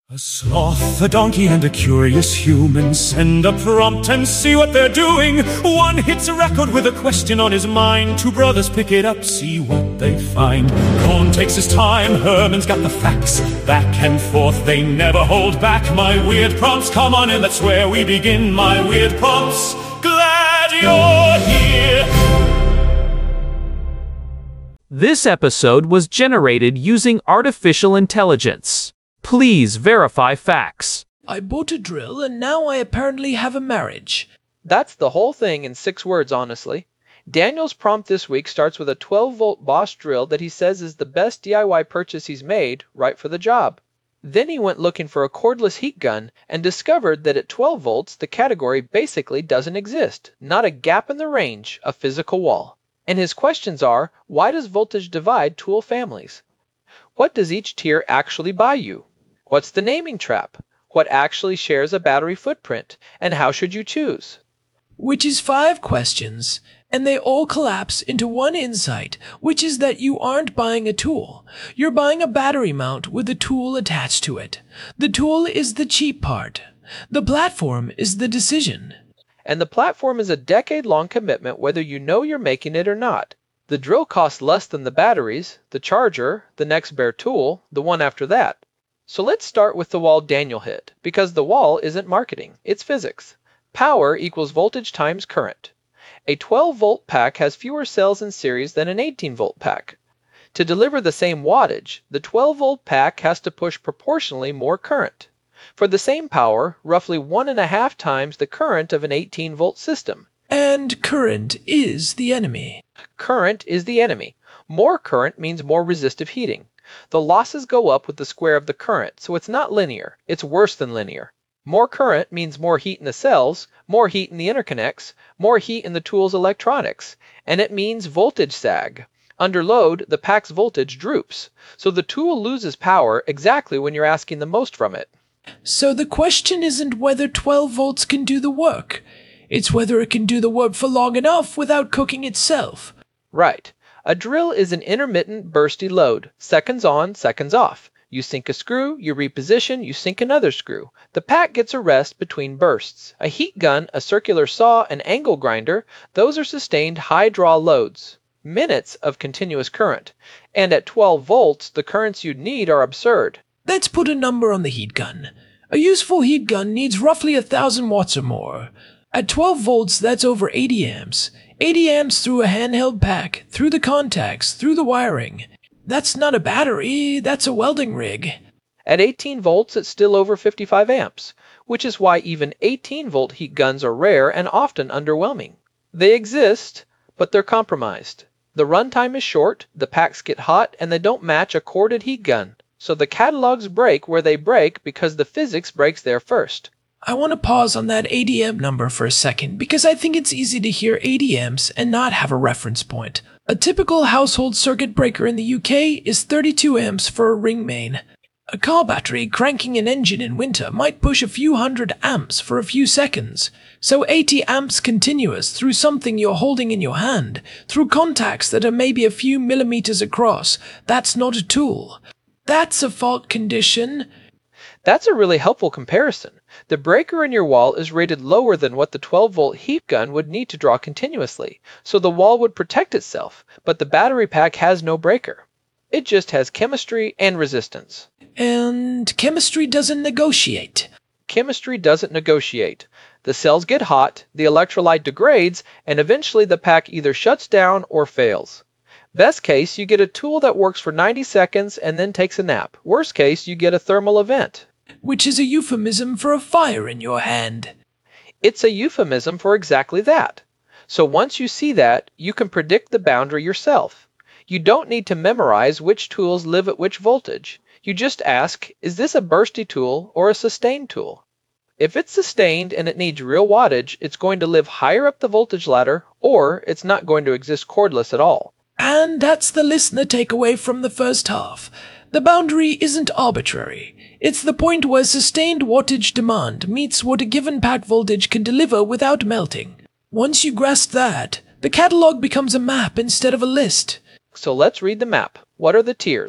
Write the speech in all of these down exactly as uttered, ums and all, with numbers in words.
A sloth, a donkey, and a curious human send a prompt and see what they're doing. One hits a record with a question on his mind. Two brothers pick it up, see what they find. Cohn takes his time, Herman's got the facts. Back and forth, they never hold back. My weird prompts, come on in, that's where we begin. My weird prompts, glad you're here. This episode was generated using artificial intelligence. Please verify facts. I bought a drill and now I apparently have a marriage. That's the whole thing in six words, honestly. Daniel's prompt this week starts with a twelve volt Bosch drill that he says is the best D I Y purchase he's made, right for the job. Then he went looking for a cordless heat gun and discovered that at twelve volts the category basically doesn't exist. Not a gap in the range, a physical wall. And his questions are, why does voltage divide tool families? What does each tier actually buy you? What's the naming trap? What actually shares a battery footprint? And how should you choose? Which is five questions, and they all collapse into one insight, which is that you aren't buying a tool. You're buying a battery mount with a tool attached to it. The tool is the cheap part. The platform is the decision. And the platform is a decade-long commitment whether you know you're making it or not. The drill costs less than the batteries, the charger, the next bare tool, the one after that. So let's start with the wall Daniel hit, because the wall isn't marketing, it's physics. Power equals voltage times current. A twelve volt pack has fewer cells in series than an eighteen volt pack. To deliver the same wattage, the twelve volt pack has to push proportionally more current. For the same power, roughly one and a half times the current of an eighteen volt system. And current is the enemy. Current is the enemy. More current means more resistive heating. The losses go up with the square of the current, so it's not linear, it's worse than linear. More current means more heat in the cells, more heat in the interconnects, more heat in the tool's electronics, and it means voltage sag. Under load, the pack's voltage droops, so the tool loses power exactly when you're asking the most from it. So the question isn't whether twelve volts can do the work. It's whether it can do the work for long enough without cooking itself. Right. A drill is an intermittent, bursty load. Seconds on, seconds off. You sink a screw, you reposition, you sink another screw. The pack gets a rest between bursts. A heat gun, a circular saw, an angle grinder, those are sustained high-draw loads. Minutes of continuous current. And at twelve volts, the currents you'd need are absurd. Let's put a number on the heat gun. A useful heat gun needs roughly a thousand watts or more. At twelve volts, that's over eighty amps. eighty amps through a handheld pack, through the contacts, through the wiring. That's not a battery, that's a welding rig. At eighteen volts, it's still over fifty-five amps, which is why even eighteen volt heat guns are rare and often underwhelming. They exist, but they're compromised. The runtime is short, the packs get hot, and they don't match a corded heat gun. So the catalogs break where they break because the physics breaks there first. I want to pause on that eighty amp number for a second because I think it's easy to hear eighty amps and not have a reference point. A typical household circuit breaker in the U K is thirty-two amps for a ring main. A car battery cranking an engine in winter might push a few hundred amps for a few seconds. So eighty amps continuous through something you're holding in your hand, through contacts that are maybe a few millimeters across, that's not a tool. That's a fault condition. That's a really helpful comparison. The breaker in your wall is rated lower than what the twelve volt heat gun would need to draw continuously, so the wall would protect itself, but the battery pack has no breaker. It just has chemistry and resistance. And chemistry doesn't negotiate. Chemistry doesn't negotiate. The cells get hot, the electrolyte degrades, and eventually the pack either shuts down or fails. Best case, you get a tool that works for ninety seconds and then takes a nap. Worst case, you get a thermal event. Which is a euphemism for a fire in your hand. It's a euphemism for exactly that. So once you see that, you can predict the boundary yourself. You don't need to memorize which tools live at which voltage. You just ask, is this a bursty tool or a sustained tool? If it's sustained and it needs real wattage, it's going to live higher up the voltage ladder, or it's not going to exist cordless at all. And that's the listener takeaway from the first half. The boundary isn't arbitrary. It's the point where sustained wattage demand meets what a given pack voltage can deliver without melting. Once you grasp that, the catalog becomes a map instead of a list. So let's read the map. What are the tiers?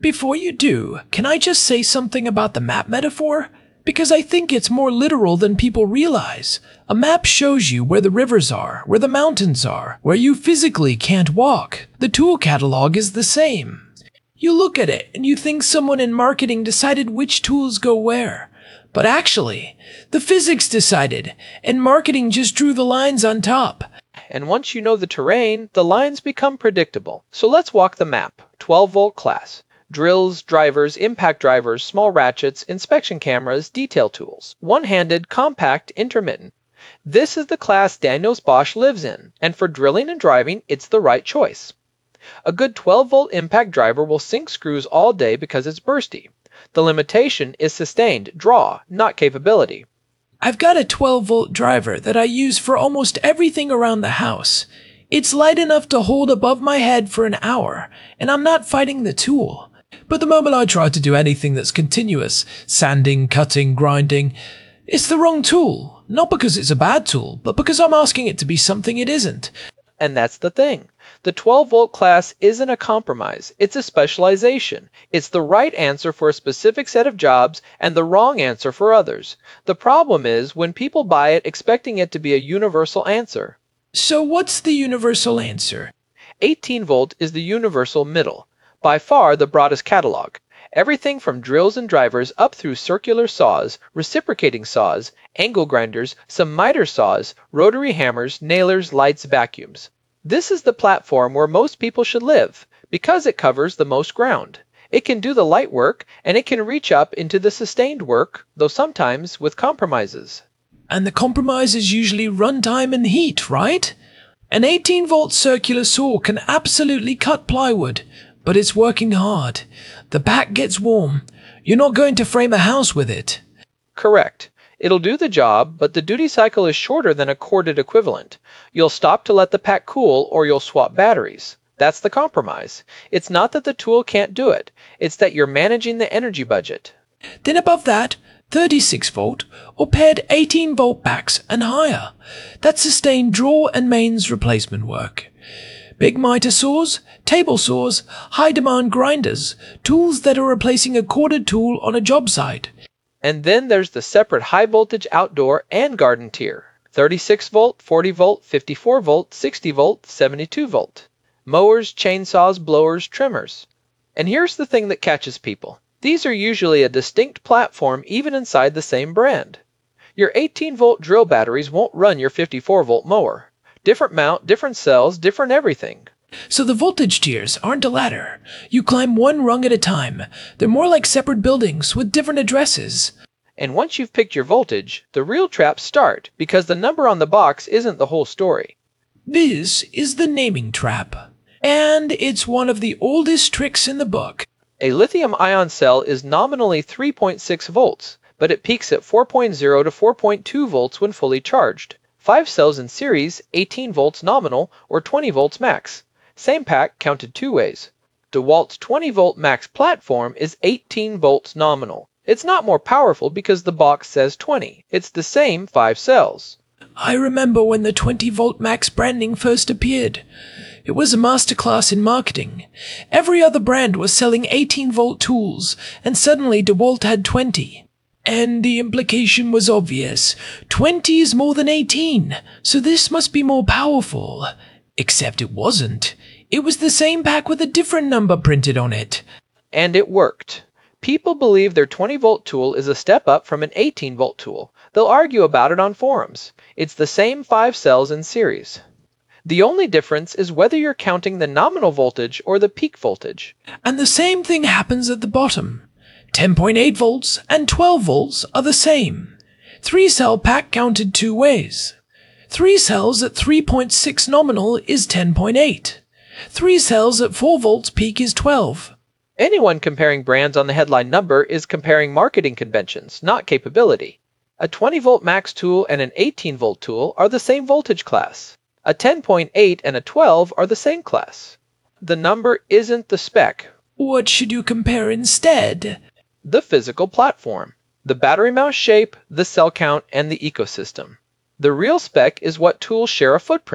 Before you do, can I just say something about the map metaphor? Because I think it's more literal than people realize. A map shows you where the rivers are, where the mountains are, where you physically can't walk. The tool catalog is the same. You look at it and you think someone in marketing decided which tools go where. But actually, the physics decided, and marketing just drew the lines on top. And once you know the terrain, the lines become predictable. So let's walk the map. twelve volt class. Drills, drivers, impact drivers, small ratchets, inspection cameras, detail tools. One-handed, compact, intermittent. This is the class Daniels Bosch lives in, and for drilling and driving, it's the right choice. A good twelve volt impact driver will sink screws all day because it's bursty. The limitation is sustained draw, not capability. I've got a twelve volt driver that I use for almost everything around the house. It's light enough to hold above my head for an hour, and I'm not fighting the tool. But the moment I try to do anything that's continuous, sanding, cutting, grinding, it's the wrong tool. Not because it's a bad tool, but because I'm asking it to be something it isn't. And that's the thing. The twelve volt class isn't a compromise. It's a specialization. It's the right answer for a specific set of jobs and the wrong answer for others. The problem is when people buy it expecting it to be a universal answer. So what's the universal answer? eighteen volt is the universal middle. By far the broadest catalog. Everything from drills and drivers up through circular saws, reciprocating saws, angle grinders, some miter saws, rotary hammers, nailers, lights, vacuums. This is the platform where most people should live, because it covers the most ground. It can do the light work, and it can reach up into the sustained work, though sometimes with compromises. And the compromise is usually runtime and heat, right? An eighteen volt circular saw can absolutely cut plywood, but it's working hard. The back gets warm. You're not going to frame a house with it. Correct. It'll do the job, but the duty cycle is shorter than a corded equivalent. You'll stop to let the pack cool, or you'll swap batteries. That's the compromise. It's not that the tool can't do it. It's that you're managing the energy budget. Then above that, thirty-six volt, or paired eighteen volt backs and higher. That's sustained draw and mains replacement work. Big miter saws, table saws, high-demand grinders, tools that are replacing a corded tool on a job site. And then there's the separate high-voltage outdoor and garden tier. thirty-six volt, forty volt, fifty-four volt, sixty volt, seventy-two volt. Mowers, chainsaws, blowers, trimmers. And here's the thing that catches people. These are usually a distinct platform even inside the same brand. Your eighteen volt drill batteries won't run your fifty-four volt mower. Different mount, different cells, different everything. So the voltage tiers aren't a ladder. You climb one rung at a time. They're more like separate buildings with different addresses. And once you've picked your voltage, the real traps start, because the number on the box isn't the whole story. This is the naming trap. And it's one of the oldest tricks in the book. A lithium-ion cell is nominally three point six volts, but it peaks at four point zero to four point two volts when fully charged. Five cells in series, eighteen volts nominal, or twenty volts max. Same pack counted two ways. DeWalt's twenty volt max platform is eighteen volts nominal. It's not more powerful because the box says twenty. It's the same five cells. I remember when the twenty volt max branding first appeared. It was a masterclass in marketing. Every other brand was selling eighteen volt tools, and suddenly DeWalt had twenty. And the implication was obvious. twenty is more than eighteen, so this must be more powerful. Except it wasn't. It was the same pack with a different number printed on it. And it worked. People believe their twenty volt tool is a step up from an eighteen volt tool. They'll argue about it on forums. It's the same five cells in series. The only difference is whether you're counting the nominal voltage or the peak voltage. And the same thing happens at the bottom. ten point eight volts and twelve volts are the same. Three cell pack counted two ways. Three cells at three point six nominal is ten point eight. Three cells at four volts peak is twelve. Anyone comparing brands on the headline number is comparing marketing conventions, not capability. A twenty volt max tool and an eighteen volt tool are the same voltage class. A ten point eight and a twelve are the same class. The number isn't the spec. What should you compare instead? The physical platform, the battery mount shape, the cell count, and the ecosystem. The real spec is what tools share a footprint.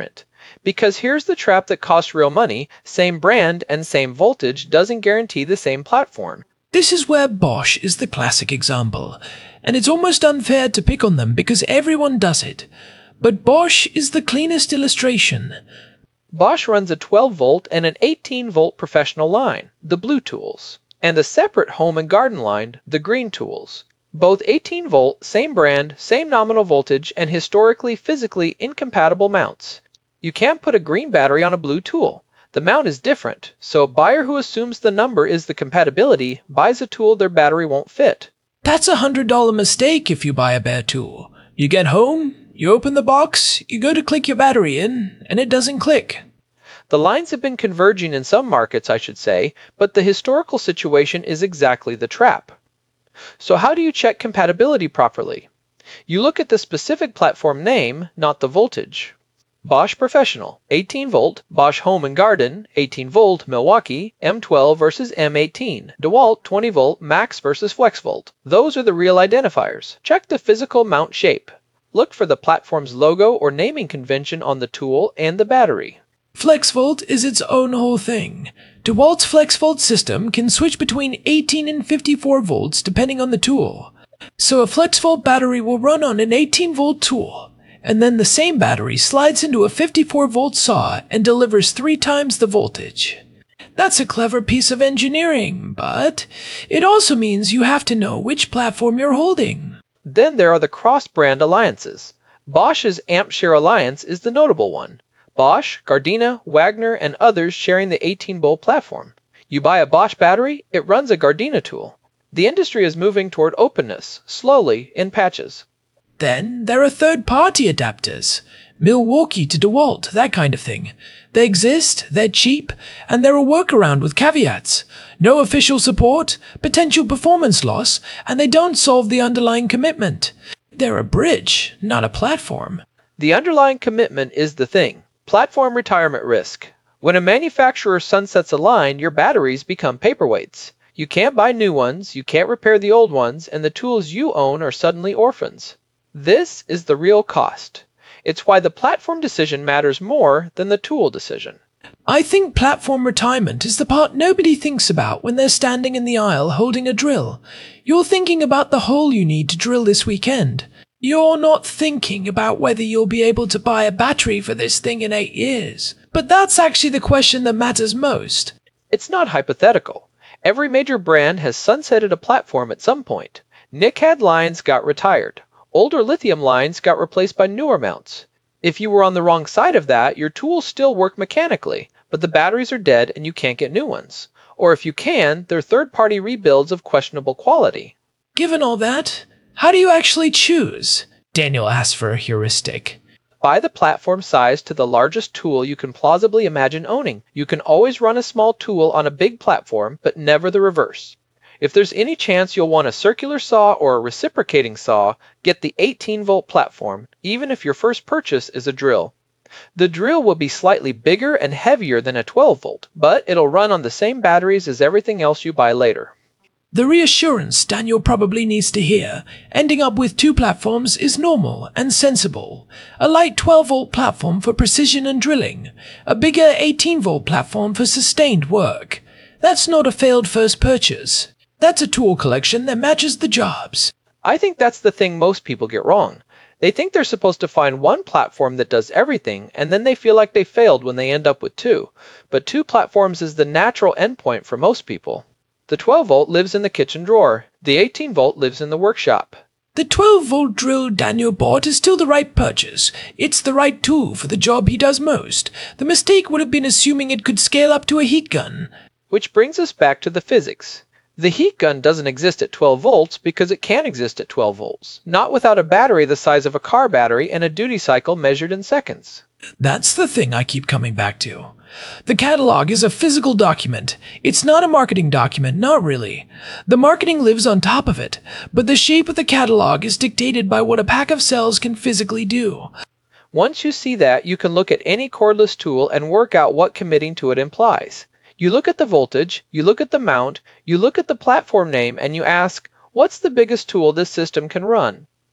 Because here's the trap that costs real money: same brand and same voltage doesn't guarantee the same platform. This is where Bosch is the classic example, and it's almost unfair to pick on them because everyone does it. But Bosch is the cleanest illustration. Bosch runs a twelve volt and an eighteen volt professional line, the blue tools, and a separate home and garden line, the green tools. Both eighteen volt, same brand, same nominal voltage, and historically physically incompatible mounts. You can't put a green battery on a blue tool. The mount is different, so a buyer who assumes the number is the compatibility buys a tool their battery won't fit. That's a one hundred dollar mistake if you buy a bare tool. You get home, you open the box, you go to click your battery in, and it doesn't click. The lines have been converging in some markets, I should say, but the historical situation is exactly the trap. So how do you check compatibility properly? You look at the specific platform name, not the voltage. Bosch Professional, eighteen volt, Bosch Home and Garden, eighteen volt, Milwaukee, M twelve versus M eighteen, DeWalt, twenty volt, Max versus FlexVolt. Those are the real identifiers. Check the physical mount shape. Look for the platform's logo or naming convention on the tool and the battery. FlexVolt is its own whole thing. DeWalt's FlexVolt system can switch between eighteen and fifty-four volts depending on the tool. So a FlexVolt battery will run on an eighteen volt tool, and then the same battery slides into a fifty-four volt saw and delivers three times the voltage. That's a clever piece of engineering, but it also means you have to know which platform you're holding. Then there are the cross-brand alliances. Bosch's AmpShare alliance is the notable one. Bosch, Gardena, Wagner, and others sharing the eighteen volt platform. You buy a Bosch battery, it runs a Gardena tool. The industry is moving toward openness, slowly, in patches. Then there are third-party adapters. Milwaukee to DeWalt, that kind of thing. They exist, they're cheap, and they're a workaround with caveats. No official support, potential performance loss, and they don't solve the underlying commitment. They're a bridge, not a platform. The underlying commitment is the thing. Platform retirement risk. When a manufacturer sunsets a line, your batteries become paperweights. You can't buy new ones, you can't repair the old ones, and the tools you own are suddenly orphans. This is the real cost. It's why the platform decision matters more than the tool decision. I think platform retirement is the part nobody thinks about when they're standing in the aisle holding a drill. You're thinking about the hole you need to drill this weekend. You're not thinking about whether you'll be able to buy a battery for this thing in eight years. But that's actually the question that matters most. It's not hypothetical. Every major brand has sunsetted a platform at some point. N I C had lines got retired. Older lithium lines got replaced by newer mounts. If you were on the wrong side of that, your tools still work mechanically, but the batteries are dead and you can't get new ones. Or if you can, they're third-party rebuilds of questionable quality. Given all that, how do you actually choose? Daniel asked for a heuristic. Buy the platform size to the largest tool you can plausibly imagine owning. You can always run a small tool on a big platform, but never the reverse. If there's any chance you'll want a circular saw or a reciprocating saw, get the eighteen volt platform, even if your first purchase is a drill. The drill will be slightly bigger and heavier than a twelve volt, but it'll run on the same batteries as everything else you buy later. The reassurance Daniel probably needs to hear, ending up with two platforms, is normal and sensible. A light twelve volt platform for precision and drilling, a bigger eighteen volt platform for sustained work. That's not a failed first purchase. That's a tool collection that matches the jobs. I think that's the thing most people get wrong. They think they're supposed to find one platform that does everything, and then they feel like they failed when they end up with two. But two platforms is the natural endpoint for most people. The twelve volt lives in the kitchen drawer. The eighteen volt lives in the workshop. The twelve volt drill Daniel bought is still the right purchase. It's the right tool for the job he does most. The mistake would have been assuming it could scale up to a heat gun. Which brings us back to the physics. The heat gun doesn't exist at twelve volts because it can't exist at twelve volts. Not without a battery the size of a car battery and a duty cycle measured in seconds. That's the thing I keep coming back to. The catalog is a physical document. It's not a marketing document, not really. The marketing lives on top of it, but the shape of the catalog is dictated by what a pack of cells can physically do. Once you see that, you can look at any cordless tool and work out what committing to it implies. You look at the voltage, you look at the mount, you look at the platform name, and you ask, what's the biggest tool this system can run?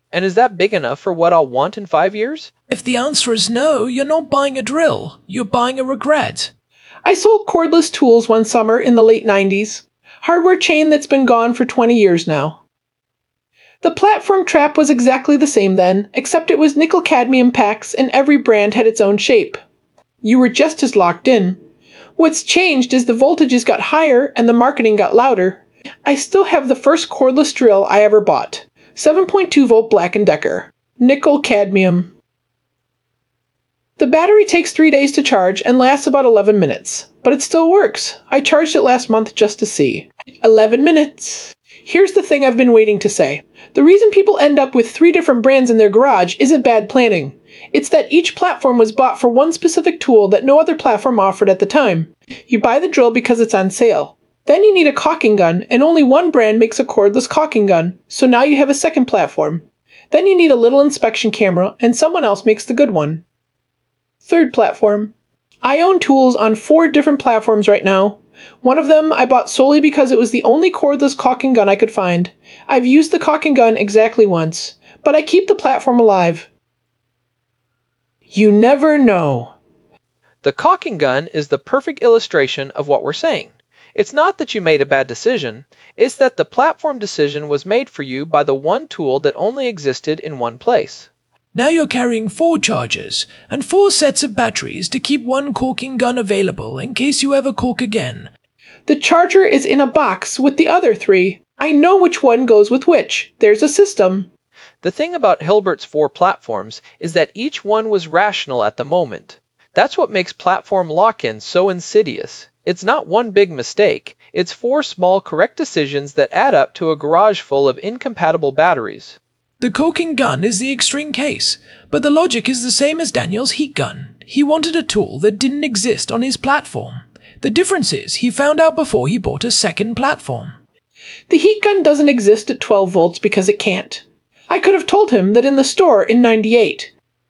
And is that big enough for what I'll want in five years? If the answer is no, you're not buying a drill. You're buying a regret. I sold cordless tools one summer in the late nineties. Hardware chain that's been gone for twenty years now. The platform trap was exactly the same then, except it was nickel-cadmium packs and every brand had its own shape. You were just as locked in. What's changed is the voltages got higher and the marketing got louder. I still have the first cordless drill I ever bought. seven point two volt Black and Decker. Nickel-cadmium. The battery takes three days to charge and lasts about eleven minutes. But it still works. I charged it last month just to see. eleven minutes. Here's the thing I've been waiting to say. The reason people end up with three different brands in their garage isn't bad planning. It's that each platform was bought for one specific tool that no other platform offered at the time. You buy the drill because it's on sale. Then you need a caulking gun, and only one brand makes a cordless caulking gun, so now you have a second platform. Then you need a little inspection camera, and someone else makes the good one. Third platform. I own tools on four different platforms right now. One of them I bought solely because it was the only cordless caulking gun I could find. I've used the caulking gun exactly once, but I keep the platform alive. You never know. The caulking gun is the perfect illustration of what we're saying. It's not that you made a bad decision, it's that the platform decision was made for you by the one tool that only existed in one place. Now you're carrying four chargers and four sets of batteries to keep one caulking gun available in case you ever caulk again. The charger is in a box with the other three. I know which one goes with which. There's a system. The thing about Hilbert's four platforms is that each one was rational at the moment. That's what makes platform lock-in so insidious. It's not one big mistake. It's four small correct decisions that add up to a garage full of incompatible batteries. The caulking gun is the extreme case, but the logic is the same as Daniel's heat gun. He wanted a tool that didn't exist on his platform. The difference is he found out before he bought a second platform. The heat gun doesn't exist at twelve volts because it can't. I could have told him that in the store in ninety-eight.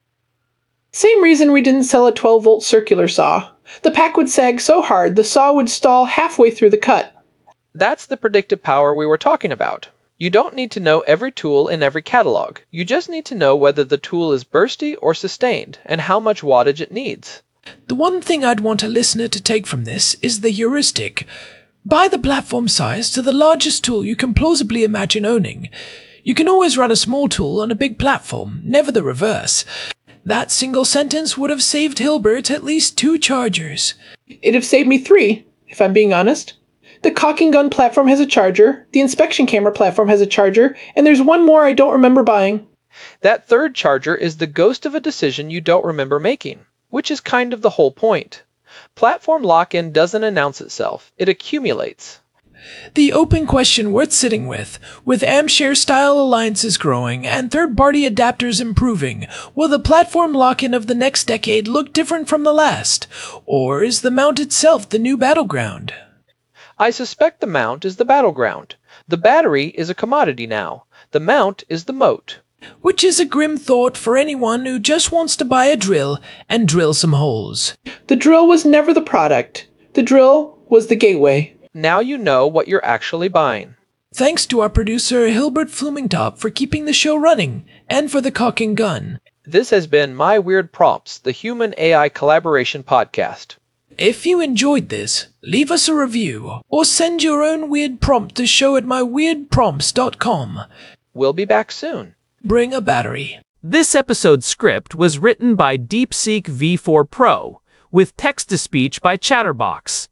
Same reason we didn't sell a twelve volt circular saw. The pack would sag so hard the saw would stall halfway through the cut. That's the predictive power we were talking about. You don't need to know every tool in every catalog. You just need to know whether the tool is bursty or sustained, and how much wattage it needs. The one thing I'd want a listener to take from this is the heuristic. Buy the platform size to the largest tool you can plausibly imagine owning. You can always run a small tool on a big platform, never the reverse. That single sentence would have saved Hilbert at least two chargers. It'd have saved me three, if I'm being honest. The caulking gun platform has a charger, the inspection camera platform has a charger, and there's one more I don't remember buying. That third charger is the ghost of a decision you don't remember making, which is kind of the whole point. Platform lock-in doesn't announce itself, it accumulates. The open question worth sitting with, with AmpShare-style alliances growing and third-party adapters improving, will the platform lock-in of the next decade look different from the last? Or is the mount itself the new battleground? I suspect the mount is the battleground. The battery is a commodity now. The mount is the moat. Which is a grim thought for anyone who just wants to buy a drill and drill some holes. The drill was never the product. The drill was the gateway. Now you know what you're actually buying. Thanks to our producer Hilbert Flumingtop for keeping the show running, and for the caulking gun. This has been My Weird Prompts, the Human A I Collaboration Podcast. If you enjoyed this, leave us a review, or send your own weird prompt to show at my weird prompts dot com. We'll be back soon. Bring a battery. This episode's script was written by DeepSeek V four Pro, with text-to-speech by Chatterbox.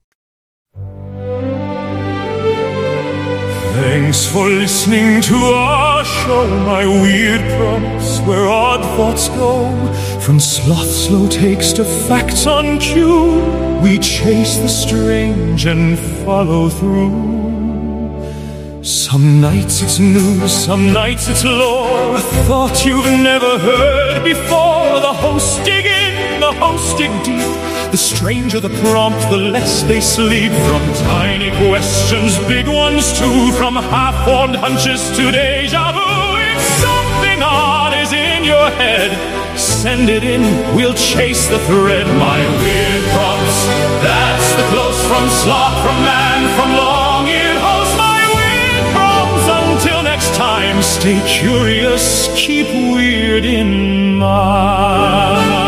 Thanks for listening to our show, My Weird Prompts, where odd thoughts go. From sloth slow takes to facts on cue, we chase the strange and follow through. Some nights it's news, some nights it's lore, a thought you've never heard before. The hosts dig in, the hosts dig deep. The stranger the prompt, the less they sleep. From tiny questions, big ones too. From half-formed hunches to deja vu. If something odd is in your head, send it in, we'll chase the thread. My weird prompts, that's the close from sloth, from man, from long-eared host. My weird prompts, until next time, stay curious, keep weird in mind.